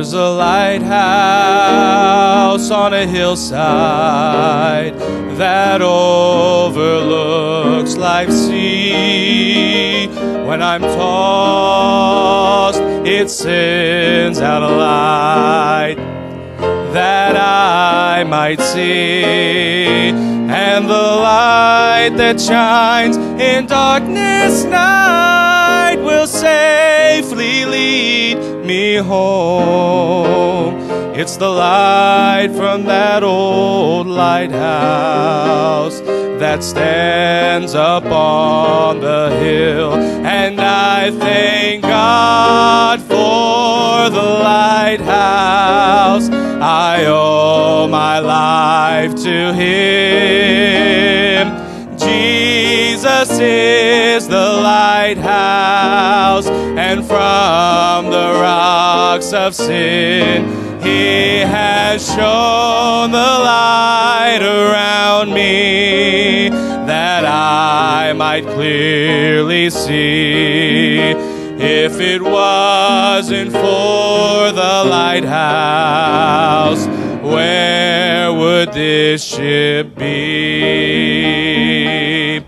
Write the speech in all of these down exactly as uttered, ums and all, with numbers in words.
There's a lighthouse on a hillside that overlooks life's sea. When I'm tossed, it sends out a light that I might see. And the light that shines in darkness night will safely lead me home. It's the light from that old lighthouse that stands up on the hill. And I thank God for the lighthouse. I owe my life to Him. Jesus is the lighthouse, and from the rocks of sin He has shown the light around me, that I might clearly see. If it wasn't for the lighthouse, where would this ship be?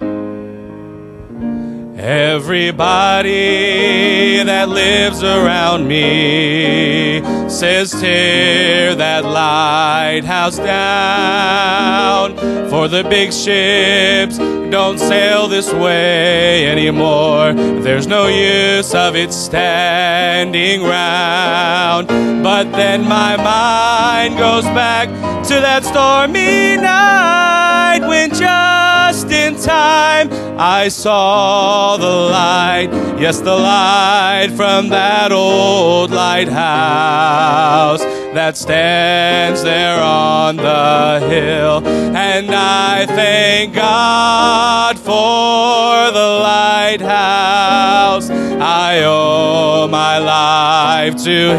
Everybody that lives around me says, tear that lighthouse down, for the big ships don't sail this way anymore. There's no use of it standing round. But then my mind goes back to that stormy night, when just in time I saw the light. Yes, the light from that old lighthouse that stands there on the hill. And I thank God for the lighthouse. I owe my life to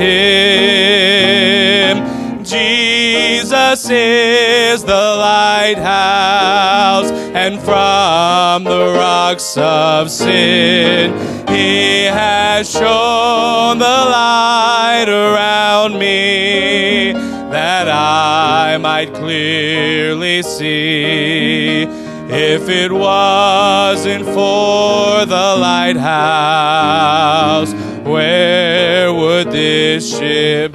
Him. Jesus is the lighthouse, and from the rocks of sin He has shown the light around me, that I might clearly see. If it wasn't for the lighthouse, where would this ship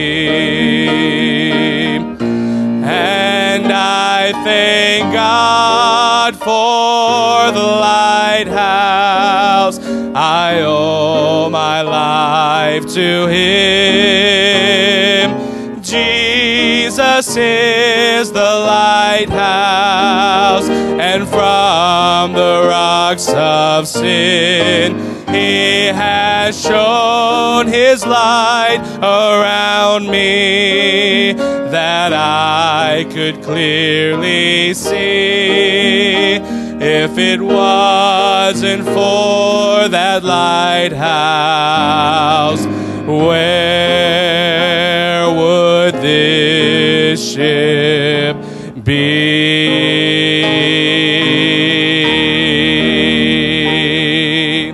be? And I thank God for the lighthouse. I owe my life to Him. Jesus is the lighthouse, and from the rocks of sin He has shown His light around me, that I could clearly see. If it wasn't for that lighthouse, where would this ship be?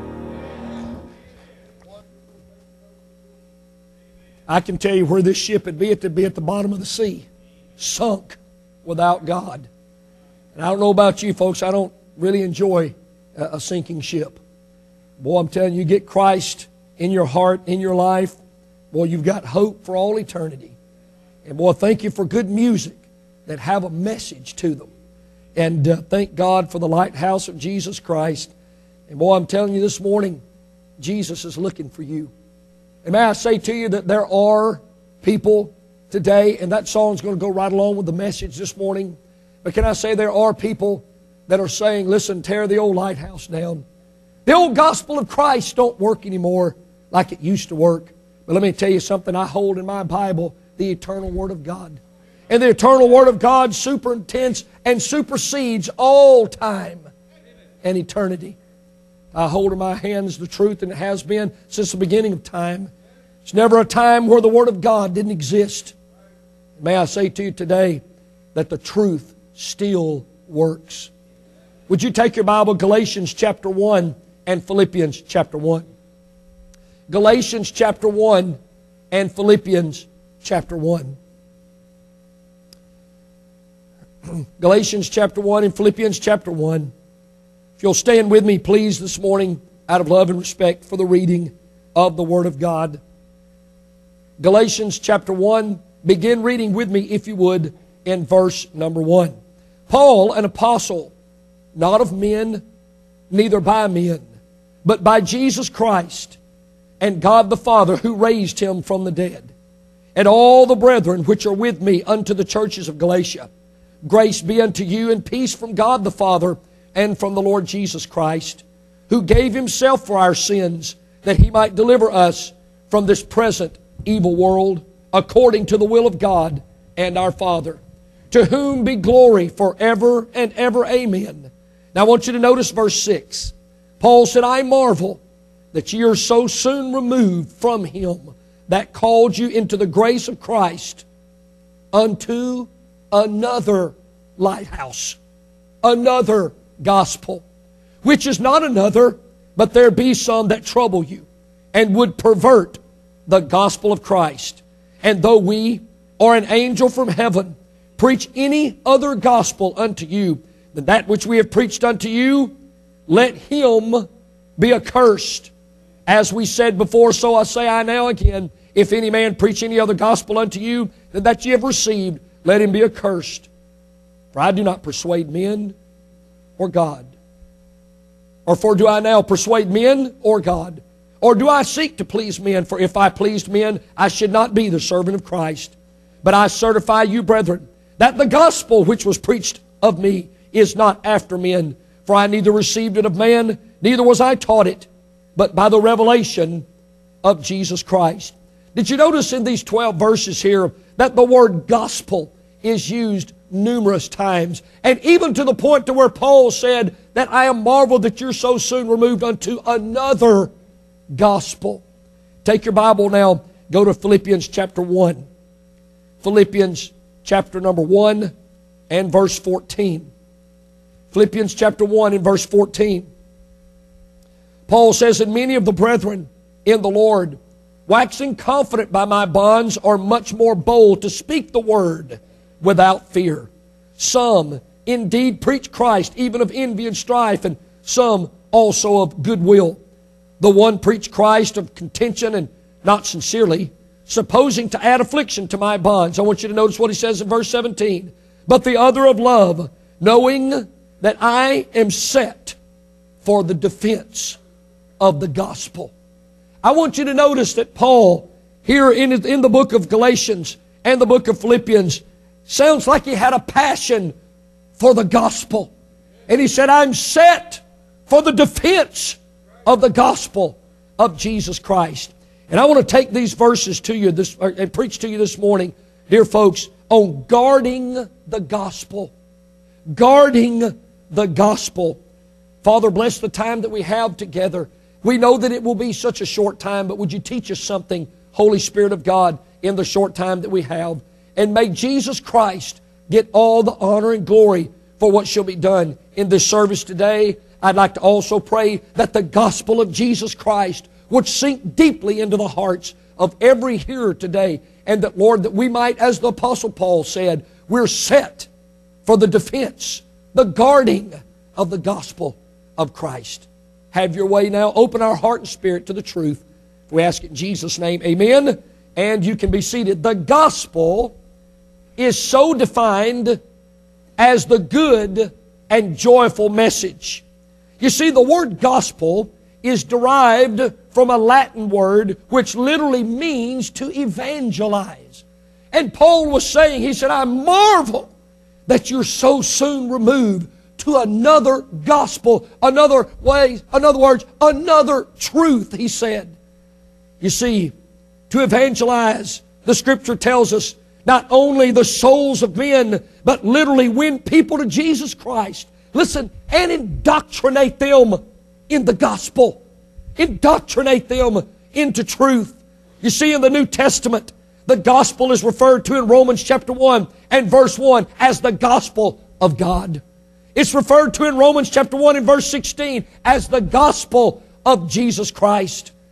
I can tell you where this ship would be. It would be at the bottom of the sea, sunk without God. And I don't know about you folks, I don't really enjoy a, a sinking ship. Boy, I'm telling you, you get Christ in your heart, in your life, boy, you've got hope for all eternity. And boy, thank you for good music that have a message to them. And uh, thank God for the lighthouse of Jesus Christ. And boy, I'm telling you this morning, Jesus is looking for you. And may I say to you that there are people today, and that song's going to go right along with the message this morning. But can I say there are people that are saying, listen, tear the old lighthouse down. The old gospel of Christ don't work anymore like it used to work. But let me tell you something. I hold in my Bible the eternal Word of God. And the eternal Word of God superintends and supersedes all time and eternity. I hold in my hands the truth, and it has been since the beginning of time. There's never a time where the Word of God didn't exist. May I say to you today that the truth still works. Would you take your Bible, Galatians chapter one and Philippians chapter one. Galatians chapter one and Philippians chapter one. Galatians chapter one and Philippians chapter one. If you'll stand with me, please, this morning, out of love and respect for the reading of the Word of God. Galatians chapter one, begin reading with me, if you would, in verse number one. Paul, an apostle, not of men, neither by men, but by Jesus Christ, and God the Father, who raised Him from the dead, and all the brethren which are with me unto the churches of Galatia. Grace be unto you, and peace from God the Father, and from the Lord Jesus Christ, who gave Himself for our sins, that He might deliver us from this present evil world, according to the will of God and our Father, to whom be glory forever and ever. Amen. Now I want you to notice verse six. Paul said, I marvel that ye are so soon removed from Him that called you into the grace of Christ unto another lighthouse, another gospel, which is not another, but there be some that trouble you, and would pervert the gospel of Christ. And though we or an angel from heaven preach any other gospel unto you than that which we have preached unto you, let him be accursed. As we said before, so I say I now again, if any man preach any other gospel unto you than that ye have received, let him be accursed. For I do not persuade men or God. Or for do I now persuade men or God? Or do I seek to please men? For if I pleased men, I should not be the servant of Christ. But I certify you, brethren, that the gospel which was preached of me is not after men. For I neither received it of man, neither was I taught it, but by the revelation of Jesus Christ. Did you notice in these twelve verses here that the word gospel is used numerous times, and even to the point to where Paul said that I am marveled that you're so soon removed unto another gospel. Take your Bible now, go to Philippians chapter one. Philippians chapter number one and verse fourteen. Philippians chapter one and verse fourteen. Paul says, and many of the brethren in the Lord, waxing confident by my bonds, are much more bold to speak the word without fear. Some indeed preach Christ, even of envy and strife, and some also of goodwill. The one preached Christ of contention and not sincerely, supposing to add affliction to my bonds. I want you to notice what he says in verse seventeen. But the other of love, knowing that I am set for the defense of the gospel. I want you to notice that Paul, here in, in the book of Galatians and the book of Philippians, sounds like he had a passion for the gospel. And he said, I'm set for the defense of the gospel of Jesus Christ. And I want to take these verses to you this, or, and preach to you this morning, dear folks, on guarding the gospel. Guarding the gospel. Father, bless the time that we have together. We know that it will be such a short time, but would you teach us something, Holy Spirit of God, in the short time that we have? And may Jesus Christ get all the honor and glory for what shall be done in this service today. I'd like to also pray that the gospel of Jesus Christ would sink deeply into the hearts of every hearer today. And that, Lord, that we might, as the Apostle Paul said, we're set for the defense, the guarding of the gospel of Christ. Have your way now. Open our heart and spirit to the truth. We ask it in Jesus' name. Amen. And you can be seated. The gospel is so defined as the good and joyful message. You see, the word gospel is derived from a Latin word which literally means to evangelize. And Paul was saying, he said, I marvel that you're so soon removed to another gospel, another way, in other words, another truth, he said. You see, to evangelize, the Scripture tells us, not only the souls of men, but literally win people to Jesus Christ. Listen, and indoctrinate them in the gospel. Indoctrinate them into truth. You see, in the New Testament, the gospel is referred to in Romans chapter one and verse one as the gospel of God. It's referred to in Romans chapter one and verse sixteen as the gospel of Jesus Christ.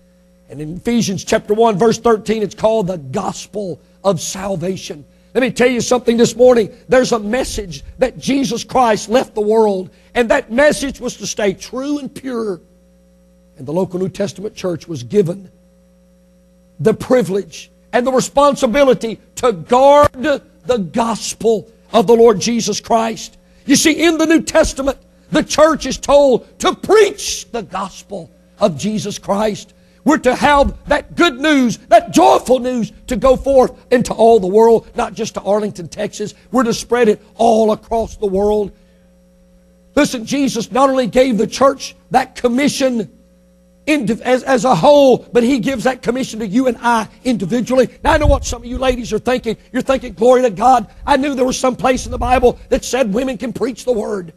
And in Ephesians chapter one, verse thirteen, it's called the gospel of salvation. Let me tell you something this morning. There's a message that Jesus Christ left the world, and that message was to stay true and pure. And the local New Testament church was given the privilege and the responsibility to guard the gospel of the Lord Jesus Christ. You see, in the New Testament, the church is told to preach the gospel of Jesus Christ. We're to have that good news, that joyful news, to go forth into all the world, not just to Arlington, Texas. We're to spread it all across the world. Listen, Jesus not only gave the church that commission as, as a whole, but He gives that commission to you and I individually. Now, I know what some of you ladies are thinking. You're thinking, glory to God. I knew there was some place in the Bible that said women can preach the Word.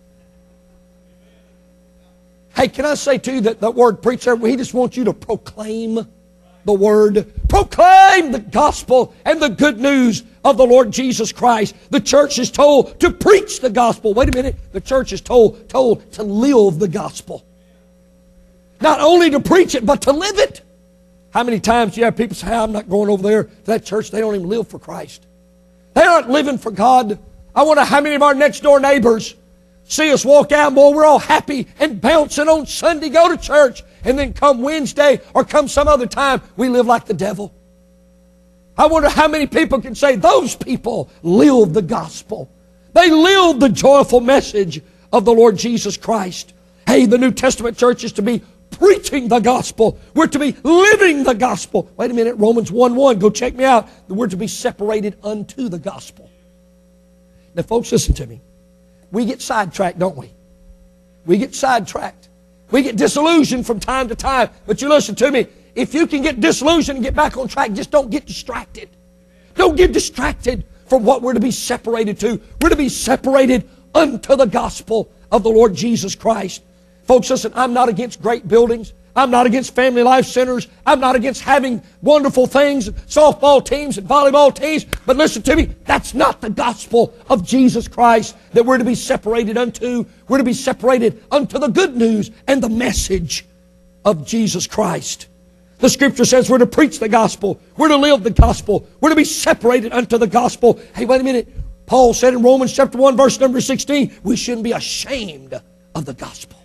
Hey, can I say to you that the word preacher, He just wants you to proclaim the Word. Proclaim the gospel and the good news of the Lord Jesus Christ. The church is told to preach the gospel. Wait a minute. The church is told, told to live the gospel. Not only to preach it, but to live it. How many times do you have people say, I'm not going over there to that church. They don't even live for Christ. They're not living for God. I wonder how many of our next door neighbors see us walk out, boy, we're all happy and bouncing on Sunday, go to church, and then come Wednesday or come some other time, we live like the devil. I wonder how many people can say those people live the gospel. They live the joyful message of the Lord Jesus Christ. Hey, the New Testament church is to be preaching the gospel. We're to be living the gospel. Wait a minute, Romans one one, go check me out. We're to be separated unto the gospel. Now, folks, listen to me. We get sidetracked, don't we? We get sidetracked. We get disillusioned from time to time. But you listen to me. If you can get disillusioned and get back on track, just don't get distracted. Don't get distracted from what we're to be separated to. We're to be separated unto the gospel of the Lord Jesus Christ. Folks, listen, I'm not against great buildings. I'm not against family life centers. I'm not against having wonderful things, softball teams and volleyball teams. But listen to me, that's not the gospel of Jesus Christ that we're to be separated unto. We're to be separated unto the good news and the message of Jesus Christ. The Scripture says we're to preach the gospel. We're to live the gospel. We're to be separated unto the gospel. Hey, wait a minute. Paul said in Romans chapter one, verse number sixteen, we shouldn't be ashamed of the gospel.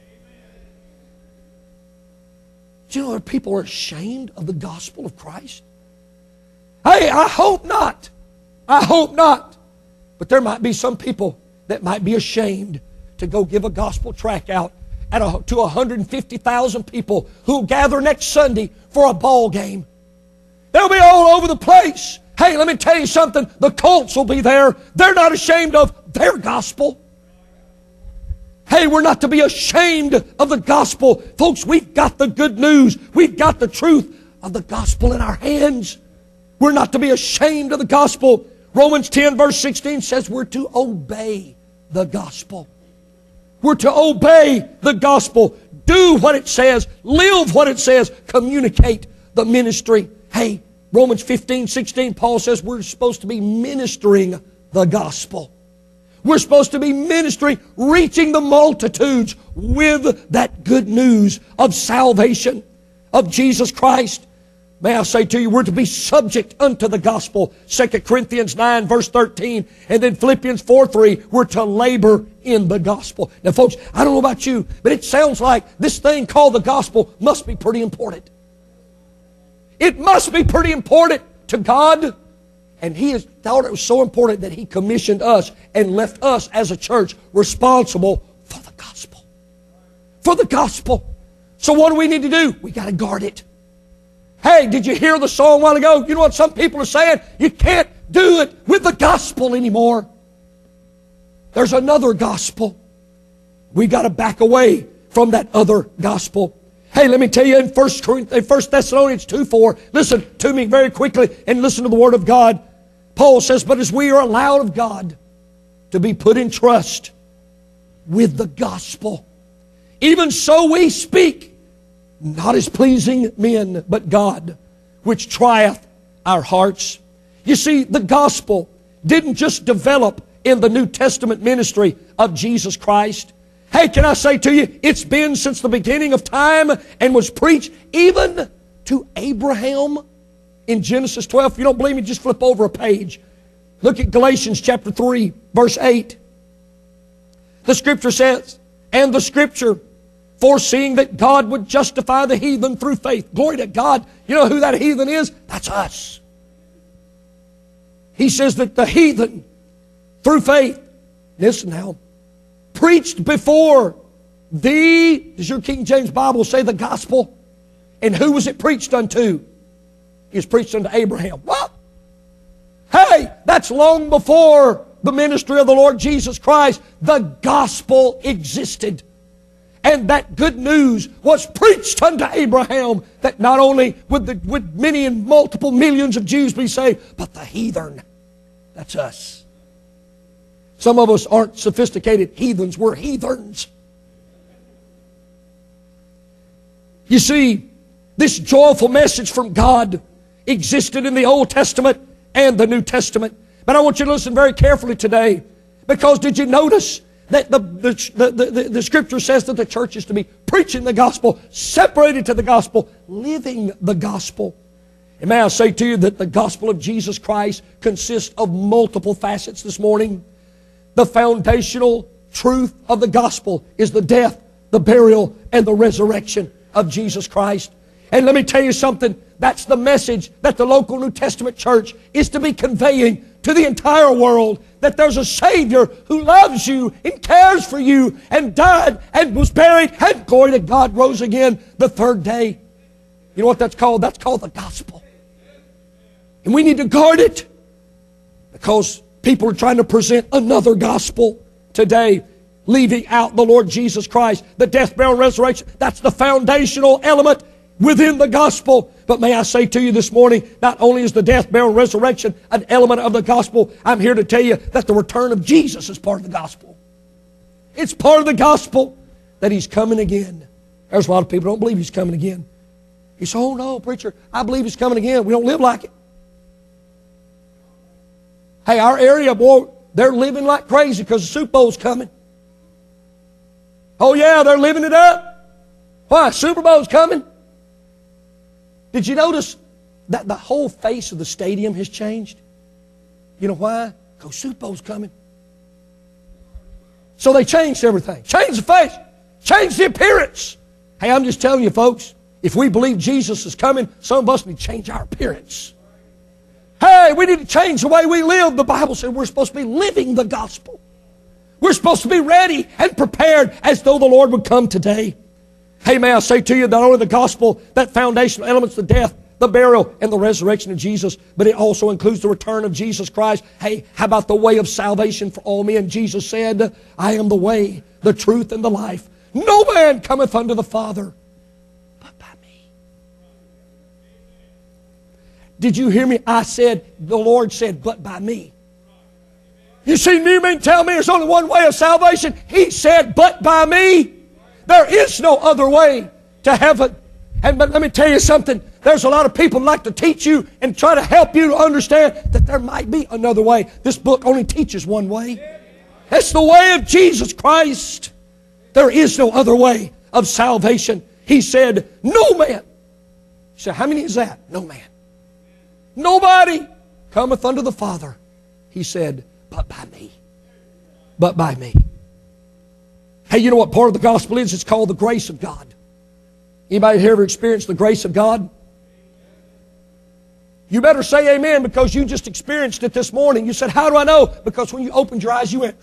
Do you know that people are ashamed of the gospel of Christ? Hey, I hope not. I hope not. But there might be some people that might be ashamed to go give a gospel tract out at a, to one hundred fifty thousand people who gather next Sunday for a ball game. They'll be all over the place. Hey, let me tell you something. The cults will be there. They're not ashamed of their gospel. Hey, we're not to be ashamed of the gospel. Folks, we've got the good news. We've got the truth of the gospel in our hands. We're not to be ashamed of the gospel. Romans ten verse sixteen says we're to obey the gospel. We're to obey the gospel. Do what it says. Live what it says. Communicate the ministry. Hey, Romans fifteen sixteen, Paul says we're supposed to be ministering the gospel. We're supposed to be ministering, reaching the multitudes with that good news of salvation of Jesus Christ. May I say to you, we're to be subject unto the gospel. Second Corinthians nine verse thirteen. And then Philippians four three, we're to labor in the gospel. Now folks, I don't know about you, but it sounds like this thing called the gospel must be pretty important. It must be pretty important to God. And He has thought it was so important that He commissioned us and left us as a church responsible for the gospel. For the gospel. So what do we need to do? We got to guard it. Hey, did you hear the song a while ago? You know what some people are saying? You can't do it with the gospel anymore. There's another gospel. We got to back away from that other gospel. Hey, let me tell you in First Thessalonians two four, listen to me very quickly and listen to the Word of God. Paul says, but as we are allowed of God to be put in trust with the gospel, even so we speak, not as pleasing men, but God, which trieth our hearts. You see, the gospel didn't just develop in the New Testament ministry of Jesus Christ. Hey, can I say to you, it's been since the beginning of time and was preached even to Abraham in Genesis twelve. If you don't believe me, just flip over a page. Look at Galatians chapter three, verse eight. The Scripture says, and the Scripture, foreseeing that God would justify the heathen through faith. Glory to God. You know who that heathen is? That's us. He says that the heathen, through faith, listen now, preached before the, does your King James Bible say the gospel? And who was it preached unto? It was preached unto Abraham. What? Hey, that's long before the ministry of the Lord Jesus Christ. The gospel existed. And that good news was preached unto Abraham, that not only would, the, would many and multiple millions of Jews be saved, but the heathen. That's us. Some of us aren't sophisticated heathens. We're heathens. You see, this joyful message from God existed in the Old Testament and the New Testament. But I want you to listen very carefully today, because did you notice that the, the, the, the, the Scripture says that the church is to be preaching the gospel, separated to the gospel, living the gospel. And may I say to you that the gospel of Jesus Christ consists of multiple facets this morning. The foundational truth of the gospel is the death, the burial, and the resurrection of Jesus Christ. And let me tell you something, that's the message that the local New Testament church is to be conveying to the entire world, that there's a Savior who loves you and cares for you and died and was buried and, glory to God, rose again the third day. You know what that's called? That's called the gospel. And we need to guard it, because people are trying to present another gospel today, leaving out the Lord Jesus Christ, the death, burial, and resurrection. That's the foundational element within the gospel. But may I say to you this morning, not only is the death, burial, and resurrection an element of the gospel, I'm here to tell you that the return of Jesus is part of the gospel. It's part of the gospel that He's coming again. There's a lot of people who don't believe He's coming again. You say, oh no, preacher, I believe He's coming again. We don't live like it. Hey, our area, boy, they're living like crazy because the Super Bowl's coming. Oh yeah, they're living it up. Why? Super Bowl's coming. Did you notice that the whole face of the stadium has changed? You know why? Because Super Bowl's coming. So they changed everything. Changed the face. Changed the appearance. Hey, I'm just telling you, folks, if we believe Jesus is coming, some of us need to change our appearance. Hey, we need to change the way we live. The Bible said we're supposed to be living the gospel. We're supposed to be ready and prepared as though the Lord would come today. Hey, may I say to you, not only the gospel, that foundational elements, the death, the burial, and the resurrection of Jesus, but it also includes the return of Jesus Christ. Hey, how about the way of salvation for all men? Jesus said, I am the way, the truth, and the life. No man cometh unto the Father but by me. Did you hear me? I said, the Lord said, but by me. You see, you mean tell me there's only one way of salvation? He said, but by me. There is no other way to heaven. And but let me tell you something. There's a lot of people who like to teach you and try to help you to understand that there might be another way. This book only teaches one way. It's the way of Jesus Christ. There is no other way of salvation. He said, no man. He said, how many is that? No man. Nobody cometh unto the Father. He said, but by me. But by me. Hey, you know what part of the gospel is? It's called the grace of God. Anybody here ever experienced the grace of God? You better say amen, because you just experienced it this morning. You said, how do I know? Because when you opened your eyes, you went,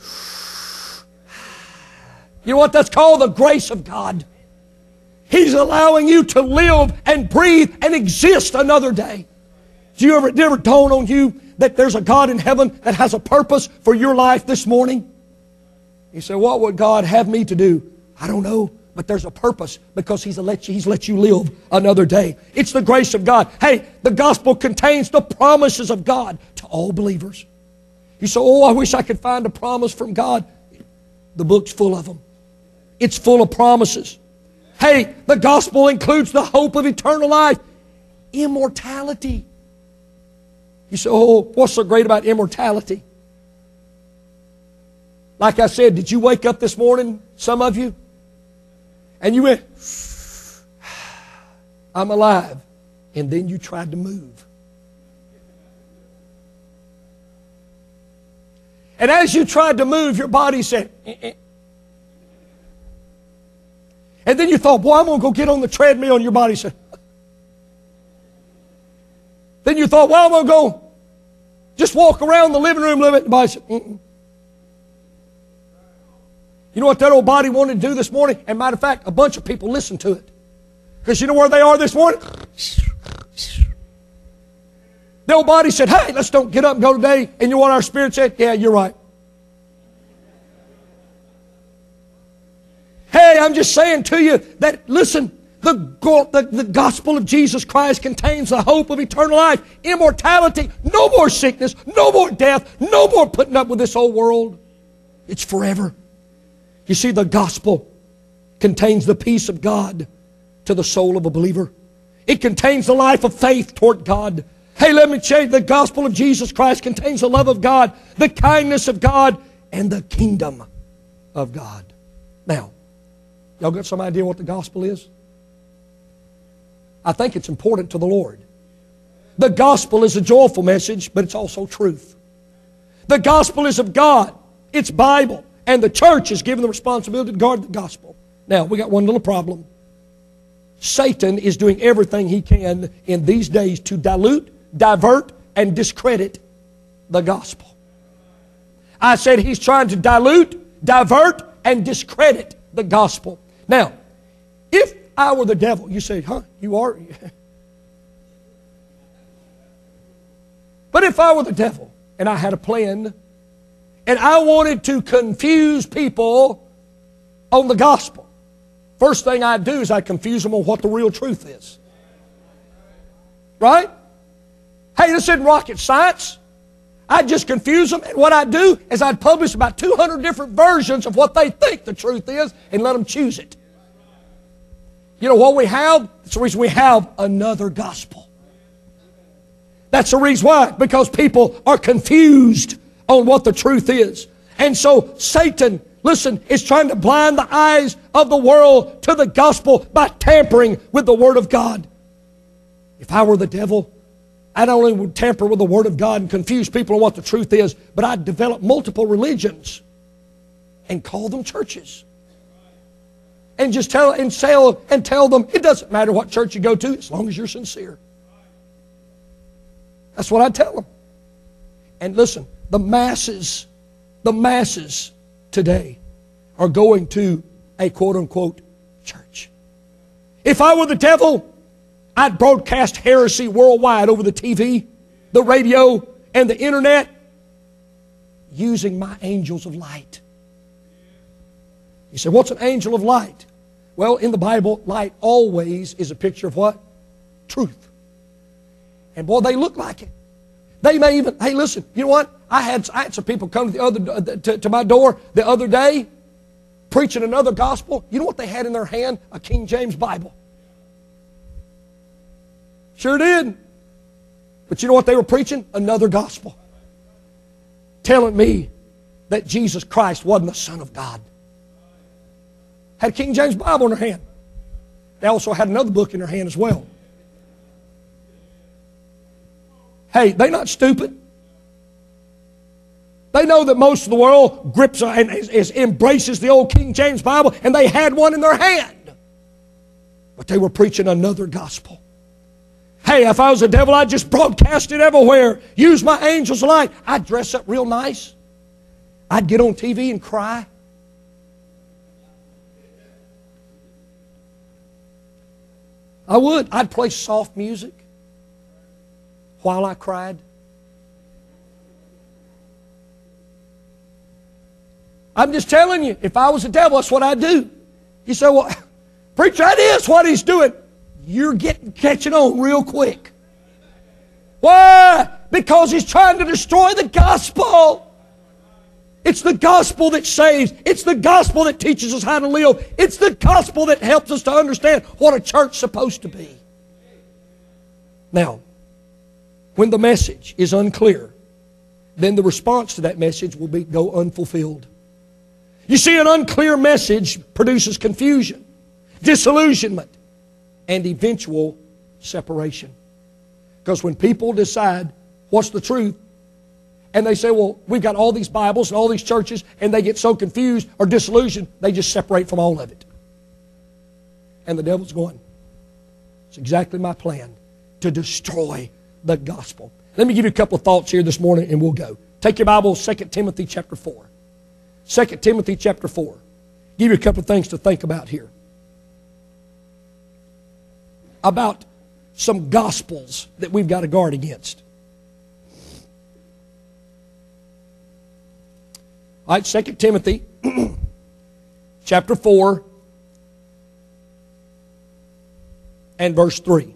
you know what that's called? The grace of God. He's allowing you to live and breathe and exist another day. Do you ever, did it ever dawn on you that there's a God in heaven that has a purpose for your life this morning? You say, what would God have me to do? I don't know, but there's a purpose, because He's let you, He's let you live another day. It's the grace of God. Hey, the gospel contains the promises of God to all believers. You say, oh, I wish I could find a promise from God. The book's full of them. It's full of promises. Hey, the gospel includes the hope of eternal life, immortality. You say, oh, what's so great about immortality? Like I said, did you wake up this morning, some of you, and you went, I'm alive. and then you tried to move. And as you tried to move, your body said, eh, eh. And then you thought, boy, I'm going to go get on the treadmill, and your body said, then you thought, well, I'm going to go just walk around the living room a little bit. And the body said, mm-mm. You know what that old body wanted to do this morning? And matter of fact, a bunch of people listened to it. Because you know where they are this morning? The old body said, hey, let's don't get up and go today. And you know what our spirit said? Yeah, you're right. Hey, I'm just saying to you that, listen, the, the, the gospel of Jesus Christ contains the hope of eternal life, immortality, no more sickness, no more death, no more putting up with this old world. It's forever. You see, the gospel contains the peace of God to the soul of a believer. It contains the life of faith toward God. Hey, let me tell you, the gospel of Jesus Christ contains the love of God, the kindness of God, and the kingdom of God. Now, y'all got some idea what the gospel is? I think it's important to the Lord. The gospel is a joyful message, but it's also truth. The gospel is of God. It's Bible. And the church is given the responsibility to guard the gospel. Now, we got one little problem. Satan is doing everything he can in these days to dilute, divert, and discredit the gospel. I said he's trying to dilute, divert, and discredit the gospel. Now, if I were the devil, you say, huh, you are? But if I were the devil and I had a plan and I wanted to confuse people on the gospel, first thing I'd do is I'd confuse them on what the real truth is. Right? Hey, this isn't rocket science. I'd just confuse them, and what I'd do is I'd publish about two hundred different versions of what they think the truth is and let them choose it. You know what we have? That's the reason we have another gospel. That's the reason why. Because people are confused on what the truth is. And so Satan, listen, is trying to blind the eyes of the world to the gospel by tampering with the Word of God. If I were the devil, I not only would tamper with the Word of God and confuse people on what the truth is, but I'd develop multiple religions and call them churches. And just tell and sell and tell them it doesn't matter what church you go to as long as you're sincere. That's what I'd tell them. And listen, the masses, the masses today are going to a quote-unquote church. If I were the devil, I'd broadcast heresy worldwide over the T V, the radio, and the internet using my angels of light. You say, what's an angel of light? Well, in the Bible, light always is a picture of what? Truth. And boy, they look like it. They may even, hey, listen, you know what? I had, I had some people come to, the other, to, to my door the other day preaching another gospel. You know what they had in their hand? A King James Bible. Sure did. But you know what they were preaching? Another gospel. Telling me that Jesus Christ wasn't the Son of God. Had a King James Bible in their hand. They also had another book in their hand as well. Hey, they're not stupid. They know that most of the world grips and is, is, embraces the old King James Bible, and they had one in their hand. But they were preaching another gospel. Hey, if I was a devil, I'd just broadcast it everywhere. Use my angels of light. I'd dress up real nice. I'd get on T V and cry. I would. I'd play soft music while I cried. I'm just telling you, if I was a devil, that's what I'd do. You say, well, preacher, that is what he's doing. You're getting catching on real quick. Why? Because he's trying to destroy the gospel. It's the gospel that saves. It's the gospel that teaches us how to live. It's the gospel that helps us to understand what a church's supposed to be. Now, when the message is unclear, then the response to that message will be go unfulfilled. You see, an unclear message produces confusion, disillusionment, and eventual separation. Because when people decide what's the truth, and they say, well, we've got all these Bibles and all these churches, and they get so confused or disillusioned, they just separate from all of it. And the devil's going, it's exactly my plan, to destroy the gospel. Let me give you a couple of thoughts here this morning, and we'll go. Take your Bible, Second Timothy chapter four. Second Timothy chapter four. Give you a couple of things to think about here. About some gospels that we've got to guard against. All right, Second Timothy chapter four and verse three.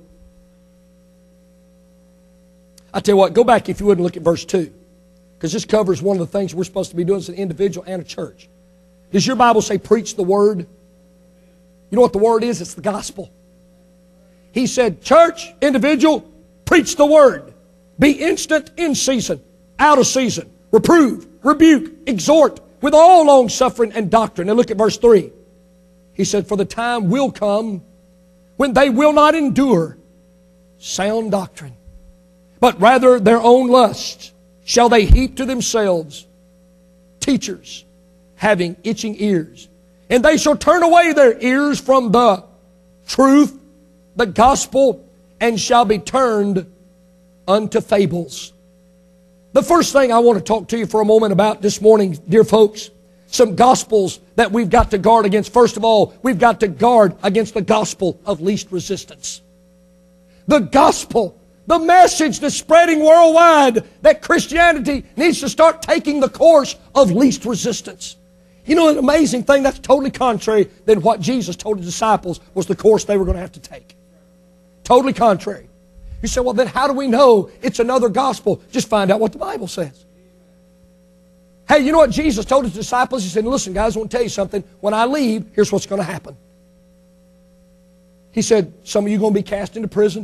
I tell you what, go back if you would and look at verse two. Because this covers one of the things we're supposed to be doing as an individual and a church. Does your Bible say preach the word? You know what the word is? It's the gospel. He said, church, individual, preach the word. Be instant in season, out of season. Reprove, rebuke, exhort with all long suffering and doctrine. Now look at verse three. He said, for the time will come when they will not endure sound doctrine, but rather their own lusts shall they heap to themselves teachers having itching ears. And they shall turn away their ears from the truth, the gospel, and shall be turned unto fables. The first thing I want to talk to you for a moment about this morning, dear folks, some gospels that we've got to guard against. First of all, we've got to guard against the gospel of least resistance. The gospel, the message that's spreading worldwide that Christianity needs to start taking the course of least resistance. You know, an amazing thing, that's totally contrary than what Jesus told His disciples was the course they were going to have to take. Totally contrary. You say, well, then how do we know it's another gospel? Just find out what the Bible says. Hey, you know what Jesus told His disciples? He said, listen, guys, I want to tell you something. When I leave, here's what's going to happen. He said, some of you are going to be cast into prison.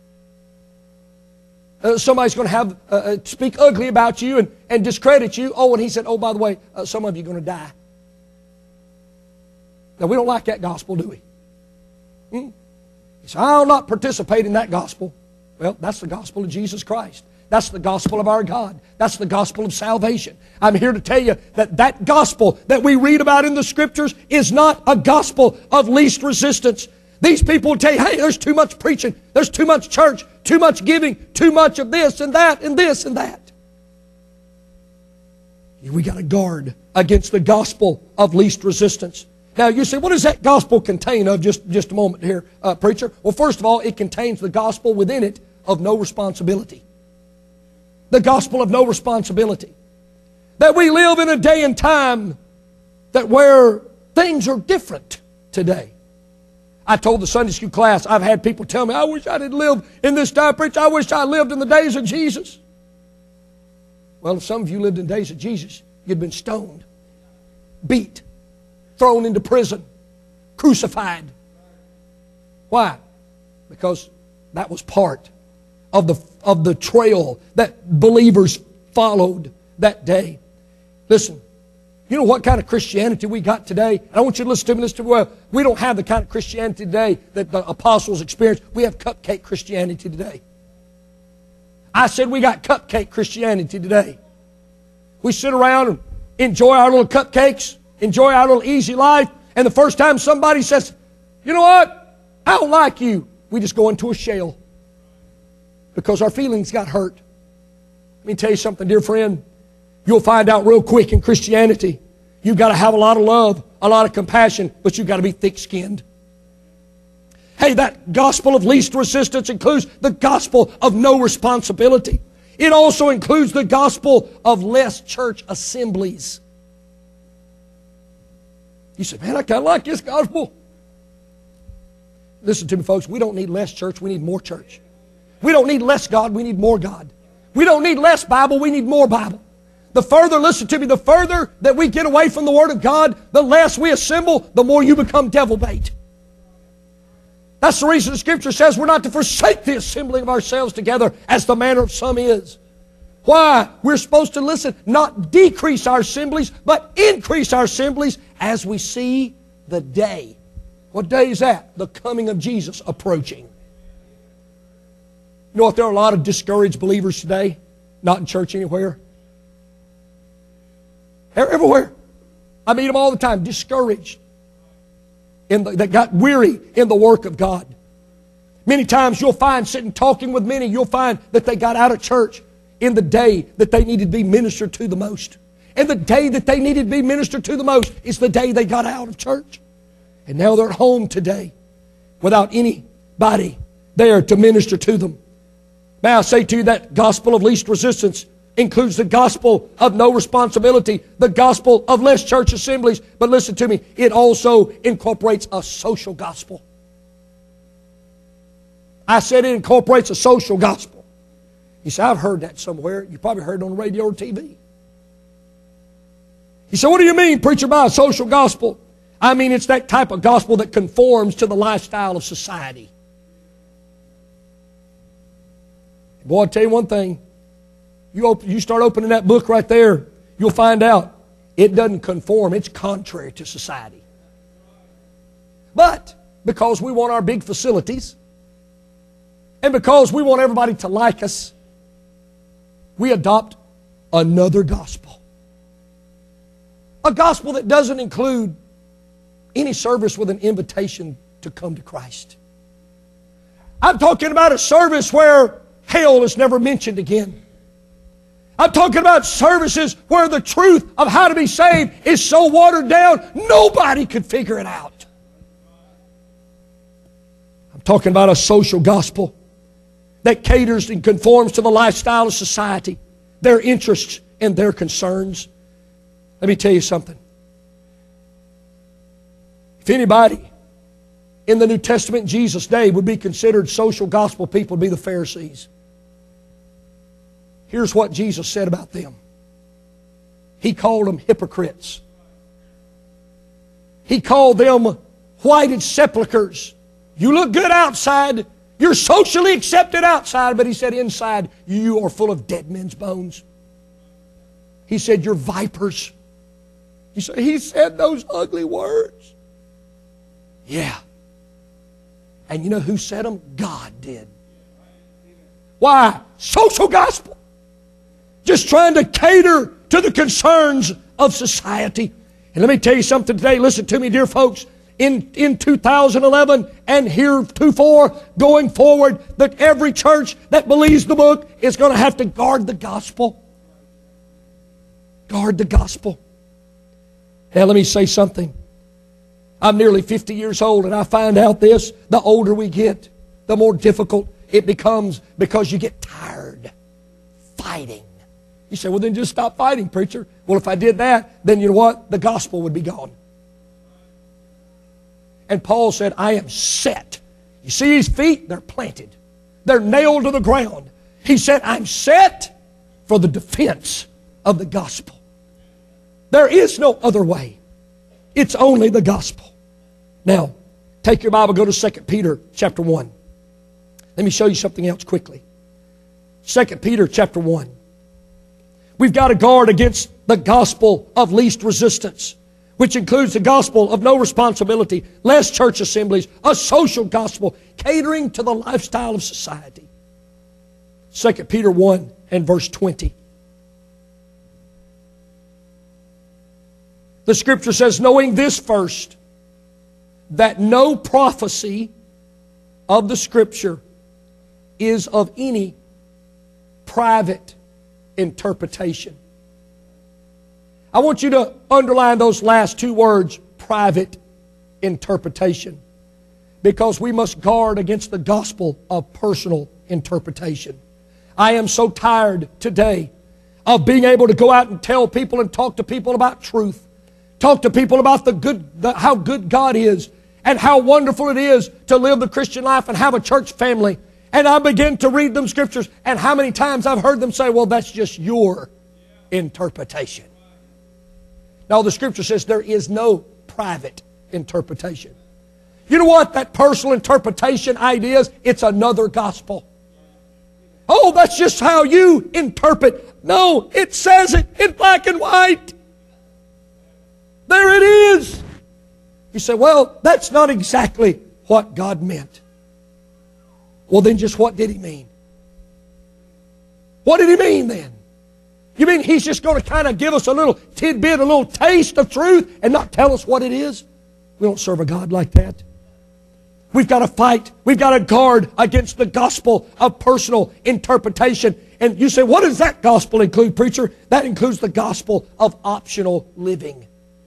Uh, somebody's going to have uh, uh, speak ugly about you and, and discredit you. Oh, and He said, oh, by the way, uh, some of you are going to die. Now, we don't like that gospel, do we? Hmm? He said, I'll not participate in that gospel. Well, that's the gospel of Jesus Christ. That's the gospel of our God. That's the gospel of salvation. I'm here to tell you that that gospel that we read about in the Scriptures is not a gospel of least resistance. These people will tell you, hey, there's too much preaching, there's too much church, too much giving, too much of this and that and this and that. We got to guard against the gospel of least resistance. Now, you say, what does that gospel contain of? Just, just a moment here, uh, preacher. Well, first of all, it contains the gospel within it of no responsibility. The gospel of no responsibility. That we live in a day and time that where things are different today. I told the Sunday school class, I've had people tell me, I wish I didn't live in this time, preacher. I wish I lived in the days of Jesus. Well, if some of you lived in the days of Jesus, you'd been stoned, beat, thrown into prison, crucified. Why? Because that was part of the, of the trail that believers followed that day. Listen, you know what kind of Christianity we got today? I want you to listen to me. Listen to me well. We don't have the kind of Christianity today that the apostles experienced. We have cupcake Christianity today. I said we got cupcake Christianity today. We sit around and enjoy our little cupcakes, enjoy our little easy life, and the first time somebody says, you know what? I don't like you, we just go into a shell because our feelings got hurt. Let me tell you something, dear friend. You'll find out real quick in Christianity, you've got to have a lot of love, a lot of compassion, but you've got to be thick-skinned. Hey, that gospel of least resistance includes the gospel of no responsibility. It also includes the gospel of less church assemblies. You say, man, I kind of like this gospel. Listen to me, folks. We don't need less church. We need more church. We don't need less God. We need more God. We don't need less Bible. We need more Bible. The further, listen to me, the further that we get away from the Word of God, the less we assemble, the more you become devil bait. That's the reason the Scripture says we're not to forsake the assembling of ourselves together as the manner of some is. Why? We're supposed to, listen, not decrease our assemblies, but increase our assemblies as we see the day. What day is that? The coming of Jesus approaching. You know what? There are a lot of discouraged believers today, not in church anywhere. Everywhere. I meet them all the time, discouraged. In the, that got weary in the work of God. Many times you'll find, sitting talking with many, you'll find that they got out of church in the day that they needed to be ministered to the most. And the day that they needed to be ministered to the most is the day they got out of church. And now they're home today without anybody there to minister to them. May I say to you that gospel of least resistance includes the gospel of no responsibility, the gospel of less church assemblies. But listen to me, it also incorporates a social gospel. I said it incorporates a social gospel. You say, I've heard that somewhere. You probably heard it on the radio or T V. You say, what do you mean, preacher, by a social gospel? I mean, it's that type of gospel that conforms to the lifestyle of society. Boy, I'll tell you one thing. You, open, you start opening that book right there, you'll find out it doesn't conform. It's contrary to society. But because we want our big facilities, and because we want everybody to like us, we adopt another gospel. A gospel that doesn't include any service with an invitation to come to Christ. I'm talking about a service where hell is never mentioned again. I'm talking about services where the truth of how to be saved is so watered down, nobody could figure it out. I'm talking about a social gospel that caters and conforms to the lifestyle of society, their interests and their concerns. Let me tell you something. If anybody in the New Testament in Jesus' day would be considered social gospel people, would be the Pharisees. Here's what Jesus said about them. He called them hypocrites. He called them whited sepulchres. You look good outside. You're socially accepted outside. But He said inside, you are full of dead men's bones. He said, you're vipers. He said, he said those ugly words. Yeah. And you know who said them? God did. Why? Social gospel. Just trying to cater to the concerns of society. And let me tell you something today. Listen to me, dear folks. In, in two thousand eleven and heretofore going forward, that every church that believes the book is going to have to guard the gospel. Guard the gospel. Now let me say something. I'm nearly fifty years old, and I find out this, the older we get, the more difficult it becomes, because you get tired fighting. You say, well, then just stop fighting, preacher. Well, if I did that, then you know what? The gospel would be gone. And Paul said, I am set. You see his feet? They're planted. They're nailed to the ground. He said, I'm set for the defense of the gospel. There is no other way. It's only the gospel. Now, take your Bible, go to Second Peter chapter one. Let me show you something else quickly. Second Peter chapter one. We've got to guard against the gospel of least resistance, which includes the gospel of no responsibility, less church assemblies, a social gospel, catering to the lifestyle of society. Second Peter one and verse twenty. The Scripture says, knowing this first, that no prophecy of the Scripture is of any private interpretation. I want you to underline those last two words, private interpretation, because we must guard against the gospel of personal interpretation. I am so tired today of being able to go out and tell people and talk to people about truth, talk to people about the good, the, how good God is, and how wonderful it is to live the Christian life and have a church family. And I begin to read them scriptures, and how many times I've heard them say, well, that's just your interpretation. Now, the Scripture says there is no private interpretation. You know what that personal interpretation idea is? It's another gospel. Oh, that's just how you interpret. No, it says it in black and white. There it is. You say, well, that's not exactly what God meant. Well, then just what did He mean? What did he mean then? You mean He's just going to kind of give us a little tidbit, a little taste of truth and not tell us what it is? We don't serve a God like that. We've got to fight. We've got to guard against the gospel of personal interpretation. And you say, what does that gospel include, preacher? That includes the gospel of optional living.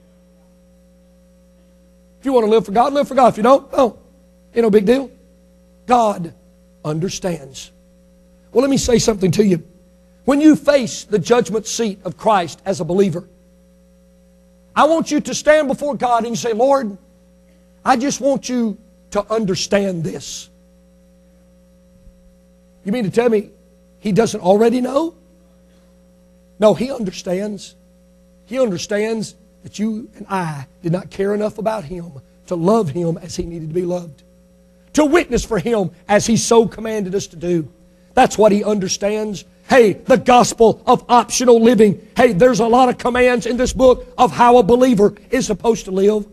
If you want to live for God, live for God. If you don't, don't. Ain't no big deal. God understands. Well, let me say something to you. When you face the judgment seat of Christ as a believer, I want you to stand before God and you say, Lord, I just want you to understand this. You mean to tell me He doesn't already know? No, He understands. He understands that you and I did not care enough about Him to love Him as He needed to be loved, to witness for Him as He so commanded us to do. That's what He understands. Hey, the gospel of optional living. Hey, there's a lot of commands in this book of how a believer is supposed to live.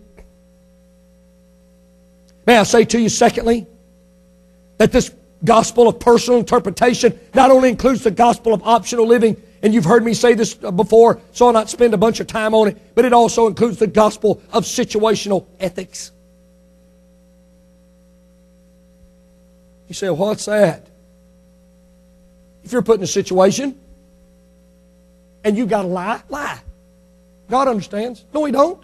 May I say to you, secondly, that this gospel of personal interpretation not only includes the gospel of optional living, and you've heard me say this before, so I'll not spend a bunch of time on it, but it also includes the gospel of situational ethics. You say, well, what's that? If you're put in a situation and you got to lie, lie. God understands. No, He don't.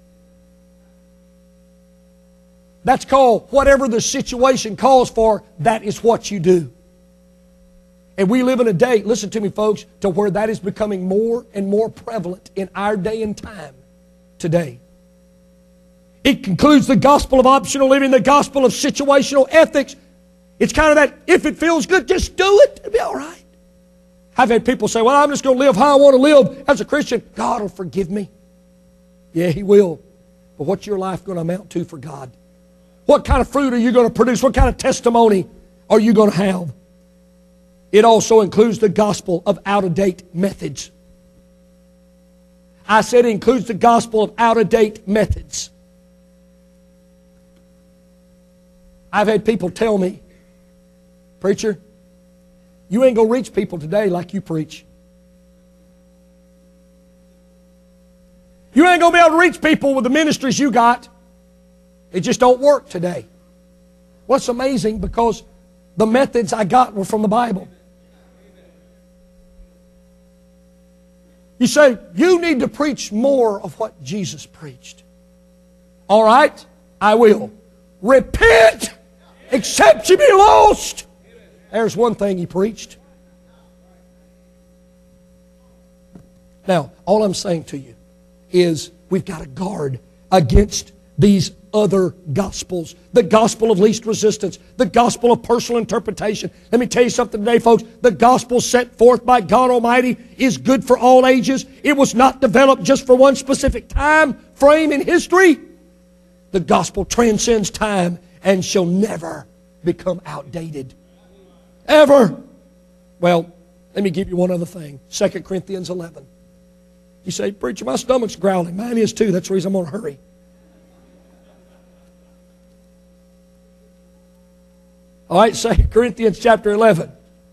That's called whatever the situation calls for, that is what you do. And we live in a day, listen to me folks, to where that is becoming more and more prevalent in our day and time today. It concludes the gospel of optional living, the gospel of situational ethics. It's kind of that, if it feels good, just do it. It'll be all right. I've had people say, well, I'm just going to live how I want to live as a Christian. God will forgive me. Yeah, He will. But what's your life going to amount to for God? What kind of fruit are you going to produce? What kind of testimony are you going to have? It also includes the gospel of out-of-date methods. I said it includes the gospel of out-of-date methods. I've had people tell me, preacher, you ain't going to reach people today like you preach. You ain't going to be able to reach people with the ministries you got. It just don't work today. Well, it's amazing because the methods I got were from the Bible. You say, you need to preach more of what Jesus preached. All right, I will. Repent, except you be lost. There's one thing He preached. Now, all I'm saying to you is we've got to guard against these other gospels. The gospel of least resistance. The gospel of personal interpretation. Let me tell you something today, folks. The gospel set forth by God Almighty is good for all ages. It was not developed just for one specific time frame in history. The gospel transcends time and shall never become outdated. Ever. Well, let me give you one other thing. Second Corinthians eleven. You say, preacher, my stomach's growling. Mine is too. That's the reason I'm going to hurry. All right, Second Corinthians chapter eleven.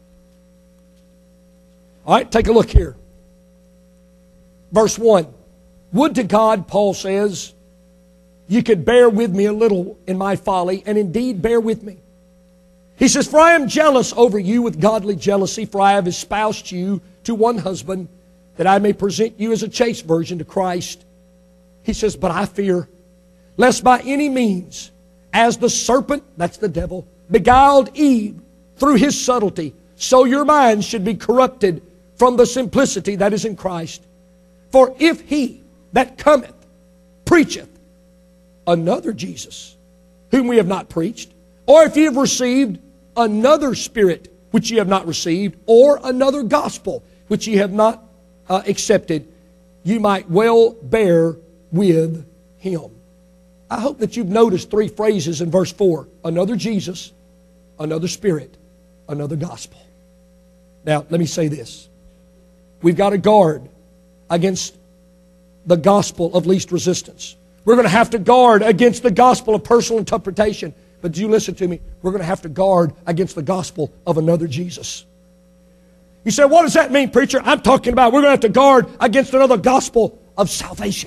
All right, take a look here. Verse one. Would to God, Paul says, you could bear with me a little in my folly, and indeed bear with me. He says, for I am jealous over you with godly jealousy, for I have espoused you to one husband, that I may present you as a chaste virgin to Christ. He says, but I fear, lest by any means, as the serpent, that's the devil, beguiled Eve through his subtlety, so your minds should be corrupted from the simplicity that is in Christ. For if he that cometh preacheth another Jesus, whom we have not preached, or if ye have received another spirit which ye have not received, or another gospel which ye have not uh, accepted, you might well bear with him. I hope that you've noticed three phrases in verse four. Another Jesus, another spirit, another gospel. Now, let me say this. We've got to guard against the gospel of least resistance. We're going to have to guard against the gospel of personal interpretation. But do you listen to me? We're going to have to guard against the gospel of another Jesus. You say, what does that mean, preacher? I'm talking about we're going to have to guard against another gospel of salvation.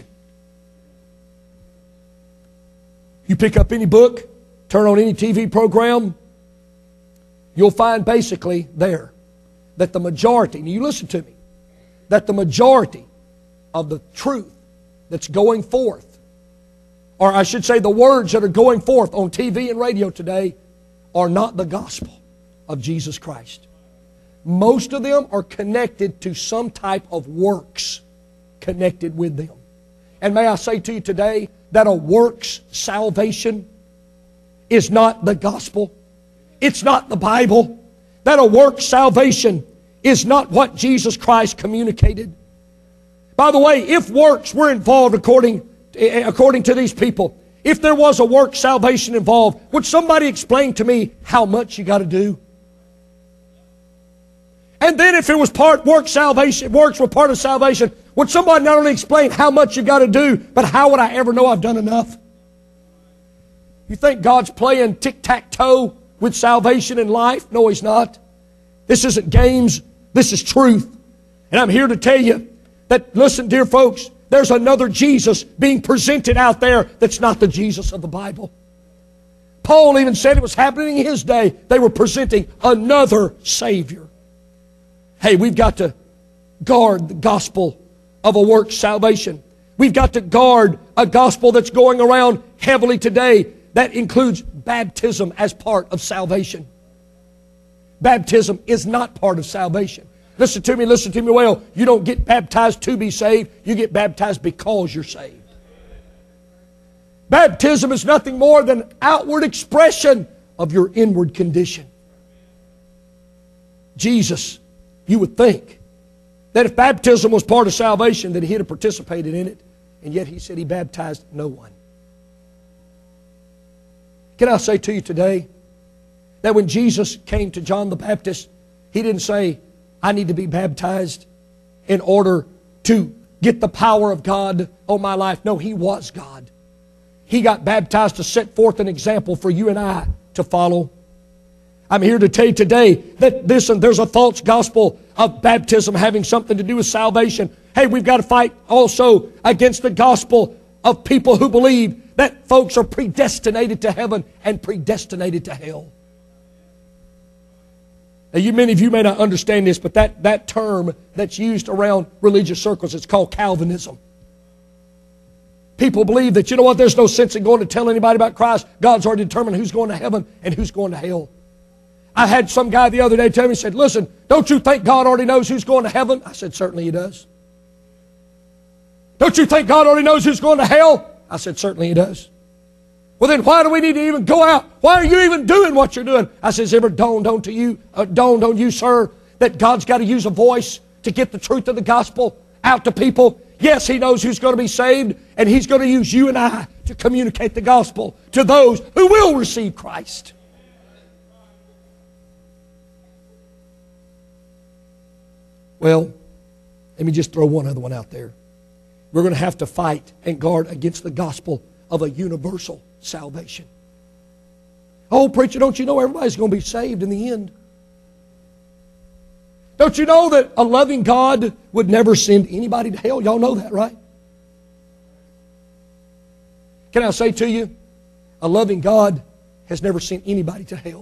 You pick up any book, turn on any T V program, you'll find basically there that the majority, and you listen to me, that the majority of the truth that's going forth, or I should say the words that are going forth on T V and radio today, are not the gospel of Jesus Christ. Most of them are connected to some type of works connected with them. And may I say to you today that a works salvation is not the gospel. It's not the Bible. That a works salvation is not what Jesus Christ communicated. By the way, if works were involved according, according to these people, if there was a works salvation involved, would somebody explain to me how much you got to do? And then if it was part work salvation, works were part of salvation, would somebody not only explain how much you got to do, but how would I ever know I've done enough? You think God's playing tic-tac-toe with salvation and life? No, He's not. This isn't games. This is truth. And I'm here to tell you that, listen, dear folks, there's another Jesus being presented out there that's not the Jesus of the Bible. Paul even said it was happening in his day. They were presenting another Savior. Hey, we've got to guard the gospel of a work salvation. We've got to guard a gospel that's going around heavily today that includes baptism as part of salvation. Baptism is not part of salvation. Listen to me, listen to me well. You don't get baptized to be saved. You get baptized because you're saved. Baptism is nothing more than an outward expression of your inward condition. Jesus, you would think that if baptism was part of salvation, that He'd have participated in it. And yet He said He baptized no one. Can I say to you today that when Jesus came to John the Baptist, He didn't say, I need to be baptized in order to get the power of God on my life. No, He was God. He got baptized to set forth an example for you and I to follow. I'm here to tell you today that this and there's a false gospel of baptism having something to do with salvation. Hey, we've got to fight also against the gospel of people who believe that folks are predestinated to heaven and predestinated to hell. Now, you, many of you may not understand this, but that, that term that's used around religious circles, it's called Calvinism. People believe that, you know what, there's no sense in going to tell anybody about Christ. God's already determined who's going to heaven and who's going to hell. I had some guy the other day tell me, he said, listen, don't you think God already knows who's going to heaven? I said, certainly He does. Don't you think God already knows who's going to hell? I said, certainly He does. Well, then why do we need to even go out? Why are you even doing what you're doing? I said, has it ever dawned on to you, uh, dawned on you, sir, that God's got to use a voice to get the truth of the gospel out to people? Yes, He knows who's going to be saved, and He's going to use you and I to communicate the gospel to those who will receive Christ. Well, let me just throw one other one out there. We're going to have to fight and guard against the gospel of a universal salvation. Oh, preacher, don't you know everybody's going to be saved in the end? Don't you know that a loving God would never send anybody to hell? Y'all know that, right? Can I say to you, a loving God has never sent anybody to hell.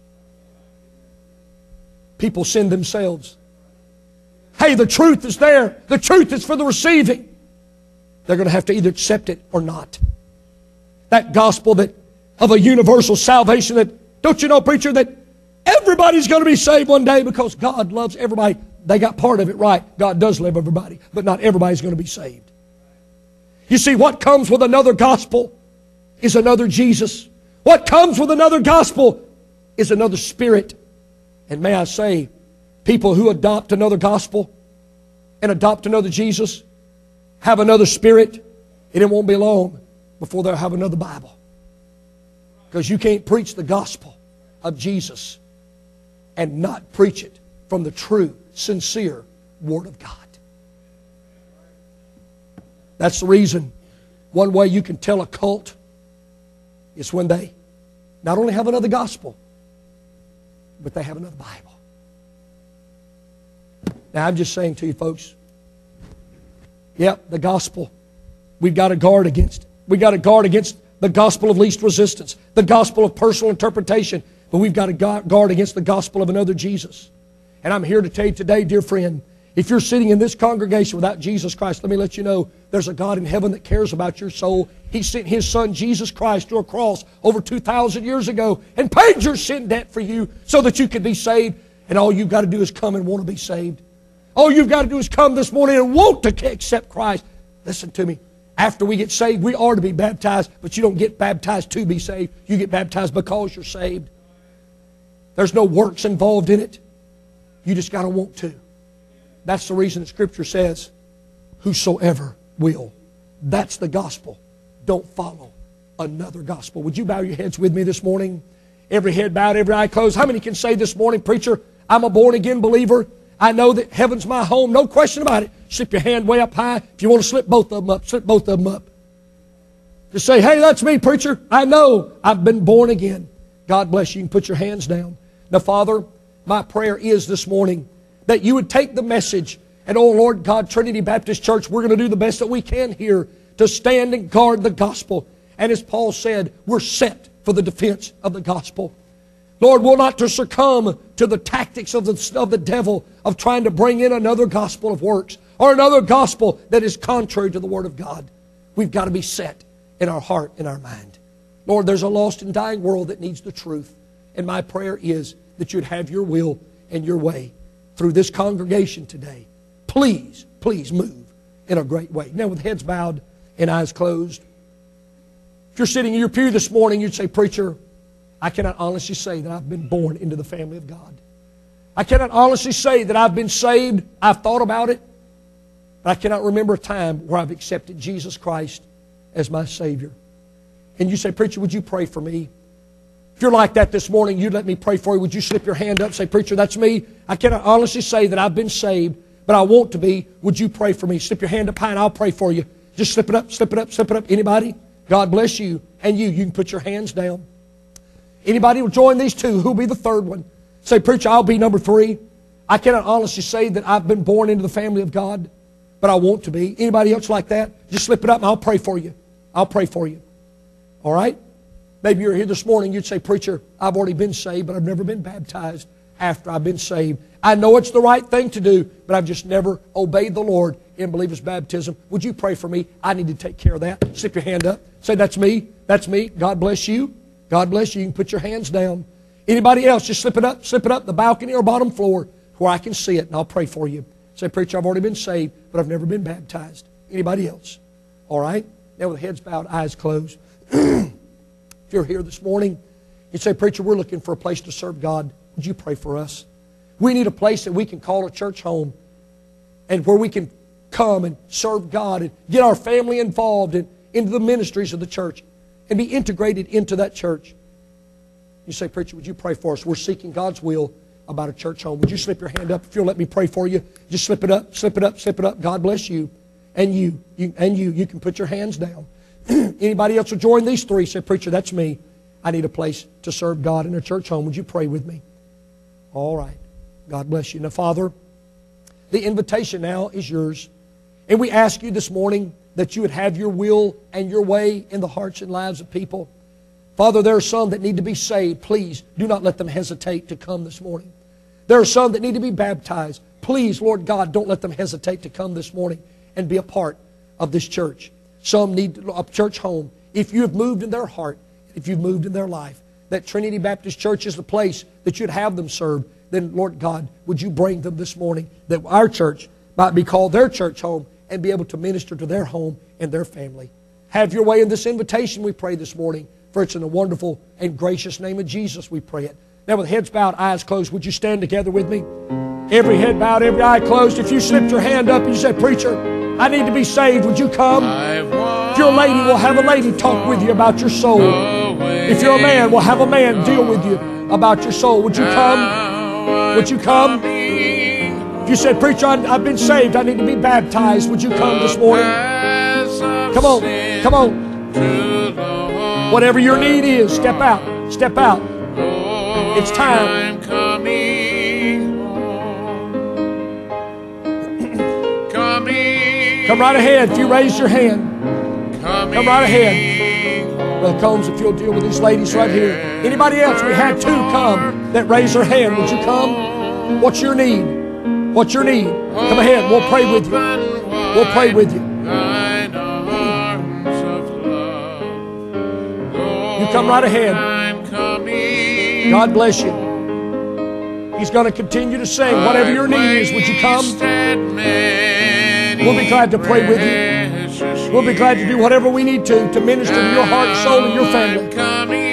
People send themselves. Hey, the truth is there. The truth is for the receiving. They're going to have to either accept it or not. That gospel that of a universal salvation that, don't you know, preacher, that everybody's going to be saved one day because God loves everybody. They got part of it right. God does love everybody, but not everybody's going to be saved. You see, what comes with another gospel is another Jesus. What comes with another gospel is another Spirit. And may I say, people who adopt another gospel and adopt another Jesus have another Spirit, and it won't be long before they'll have another Bible. Because you can't preach the gospel of Jesus and not preach it from the true, sincere Word of God. That's the reason one way you can tell a cult is when they not only have another gospel, but they have another Bible. Now, I'm just saying to you folks, yep, the gospel, we've got to guard against it. We've got to guard against the gospel of least resistance, the gospel of personal interpretation, but we've got to guard against the gospel of another Jesus. And I'm here to tell you today, dear friend, if you're sitting in this congregation without Jesus Christ, let me let you know there's a God in heaven that cares about your soul. He sent His Son, Jesus Christ, to a cross over two thousand years ago and paid your sin debt for you so that you could be saved. And all you've got to do is come and want to be saved. All you've got to do is come this morning and want to accept Christ. Listen to me. After we get saved, we are to be baptized, but you don't get baptized to be saved. You get baptized because you're saved. There's no works involved in it. You just got to want to. That's the reason that Scripture says, whosoever will. That's the gospel. Don't follow another gospel. Would you bow your heads with me this morning? Every head bowed, every eye closed. How many can say this morning, preacher, I'm a born-again believer. I know that heaven's my home. No question about it. Slip your hand way up high. If you want to slip both of them up, slip both of them up. Just say, hey, that's me, preacher. I know I've been born again. God bless you. You can put your hands down. Now, Father, my prayer is this morning that you would take the message, and oh Lord God, Trinity Baptist Church, we're going to do the best that we can here to stand and guard the gospel. And as Paul said, we're set for the defense of the gospel. Lord, we're not to succumb to the tactics of the, of the devil of trying to bring in another gospel of works or another gospel that is contrary to the Word of God. We've got to be set in our heart and our mind. Lord, there's a lost and dying world that needs the truth. And my prayer is that you'd have your will and your way through this congregation today. Please, please move in a great way. Now, with heads bowed and eyes closed, if you're sitting in your pew this morning, you'd say, preacher, I cannot honestly say that I've been born into the family of God. I cannot honestly say that I've been saved. I've thought about it. But I cannot remember a time where I've accepted Jesus Christ as my Savior. And you say, preacher, would you pray for me? If you're like that this morning, you'd let me pray for you. Would you slip your hand up? Say, preacher, that's me. I cannot honestly say that I've been saved, but I want to be. Would you pray for me? Slip your hand up high and I'll pray for you. Just slip it up, slip it up, slip it up. Anybody? God bless you. And you, you can put your hands down. Anybody will join these two? Who'll be the third one? Say, preacher, I'll be number three. I cannot honestly say that I've been born into the family of God, but I want to be. Anybody else like that? Just slip it up and I'll pray for you. I'll pray for you. All right? Maybe you're here this morning, you'd say, preacher, I've already been saved, but I've never been baptized after I've been saved. I know it's the right thing to do, but I've just never obeyed the Lord in believer's baptism. Would you pray for me? I need to take care of that. Slip your hand up. Say, that's me. That's me. God bless you. God bless you. You can put your hands down. Anybody else, just slip it up, slip it up the balcony or bottom floor where I can see it, and I'll pray for you. Say, preacher, I've already been saved, but I've never been baptized. Anybody else? All right? Now with heads bowed, eyes closed. If you're here this morning, you say, preacher, we're looking for a place to serve God. Would you pray for us? We need a place that we can call a church home and where we can come and serve God and get our family involved in, into the ministries of the church and be integrated into that church. You say, preacher, would you pray for us? We're seeking God's will about a church home. Would you slip your hand up? If you'll let me pray for you, just slip it up, slip it up, slip it up. God bless you. And you, you and you, you can put your hands down. Anybody else will join these three? Say, preacher, that's me. I need a place to serve God in a church home. Would you pray with me? All right. God bless you. Now, Father, the invitation now is yours. And we ask you this morning that you would have your will and your way in the hearts and lives of people. Father, there are some that need to be saved. Please do not let them hesitate to come this morning. There are some that need to be baptized. Please, Lord God, don't let them hesitate to come this morning and be a part of this church. Some need a church home. If you have moved in their heart, if you've moved in their life, that Trinity Baptist Church is the place that you'd have them served, then, Lord God, would you bring them this morning that our church might be called their church home and be able to minister to their home and their family. Have your way in this invitation, we pray this morning, for it's in the wonderful and gracious name of Jesus we pray it. Now with heads bowed, eyes closed, would you stand together with me? Every head bowed, every eye closed. If you slipped your hand up and you said, preacher, I need to be saved, would you come? If you're a lady, we'll have a lady talk with you about your soul. If you're a man, we'll have a man deal with you about your soul. Would you come? Would you come? If you said, preacher, I've been saved, I need to be baptized, would you come this morning? Come on, come on. Whatever your need is, step out, step out. It's time. Come right ahead if you raise your hand. Come right ahead. Brother Combs, if you'll deal with these ladies right here. Anybody else? We had two come that raised their hand. Would you come? What's your need? What's your need? Come ahead. We'll pray with you. We'll pray with you. You come right ahead. God bless you. He's going to continue to sing. Whatever your need is, would you come? We'll be glad to pray with you. We'll be glad to do whatever we need to to minister to your heart, soul, and your family.